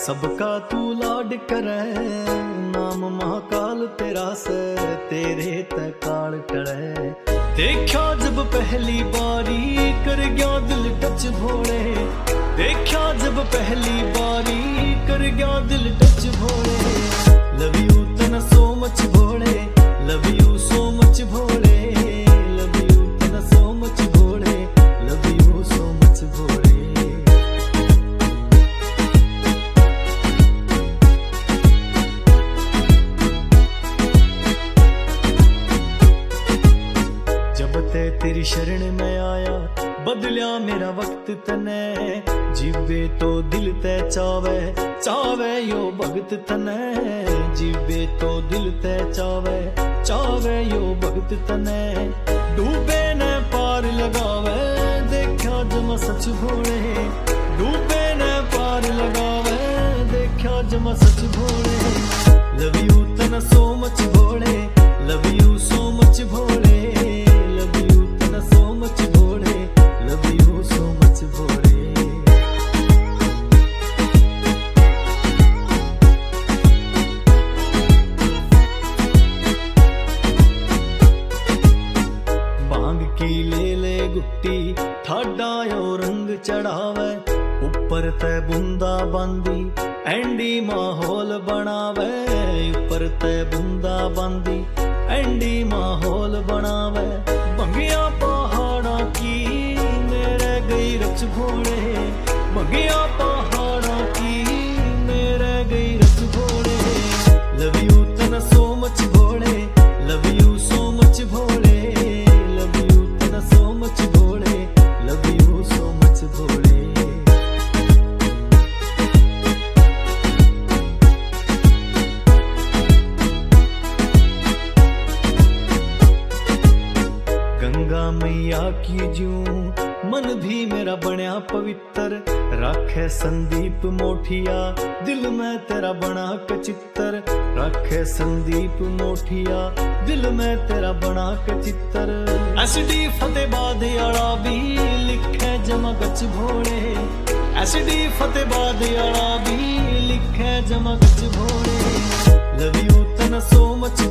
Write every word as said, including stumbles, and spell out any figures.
सबका तू लाड करे, नाम महाकाल तेरा से, तेरे ते काल टले। देखा जब पहली बारी कर गया दिल टच भोले, देखा जब पहली बारी कर गया दिल टच भोले। लव यू तना so much Bhole, love you so much Bhole, love you तना so much Bhole, love you so much Bhole. जब ते तेरी शरण में आया बदलिया मेरा वक्त तने, जीवे तो दिल ते चावे, चावे यो भगत तने। जीवे तो दिल ते चावे, चावे यो भगत तने। डूबे ने पार लगावे, देखा जमा सच भोले। डूबे ने पार लगावे, देखा जमा सच भोले। लव यू तना so much Bhole, love you so much Bhole, love you तना so much Bhole, love you so much Bhole. भांग की ले ले गुट्टी ठाडा यो रंग चढ़ावे, ऊपर ते बूंदा बांदी एंडी माहौल बनावे। ऊपर ते बूंदा बांदी एंडी माहौल बनावे। भंगिया पहाड़ा की मेरे गई रच भोले, भंगिया पहाड़ा की मेरे गई रच भोले। लव यू तना so much Bhole, love you so much Bhole, love you तना so much Bhole, love you so much Bhole. Ganga मैया की जूं मन भी मेरा बनया पवित्र, राखे संदीप मोठिया दिल में तेरा बना के चित्तर। राखे संदीप मोठिया दिल में तेरा बना के चित्तर। एसडी फतेहबाद आड़ा भी लिखे जमा गच भोले, एसडी फतेहबाद आड़ा भी लिखे जमा गच भोले। लव यू तना सो मच